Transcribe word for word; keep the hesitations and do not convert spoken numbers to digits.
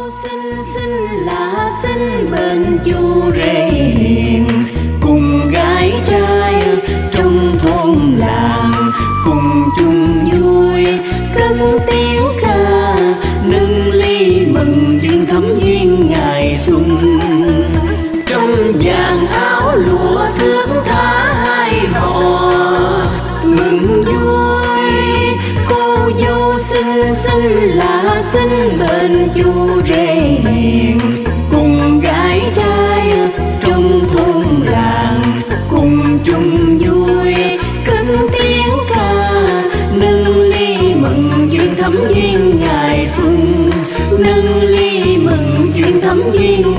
xinh xinh là xinh bên chu rể hiền, cùng gái trai trong thôn làng cùng chung vui cất tiếng ca nâng ly mừng duyên thắm duyên ngày xuân. Trong vàng áo lụa thước tha hai hò mừng vui, cô dâu xinh xinh là xinh bên chu rể hiền, cùng gái trai trong thôn làng cùng chung vui cất tiếng ca nâng ly mừng duyên thắm duyên ngày xuân, nâng ly mừng duyên thắm duyên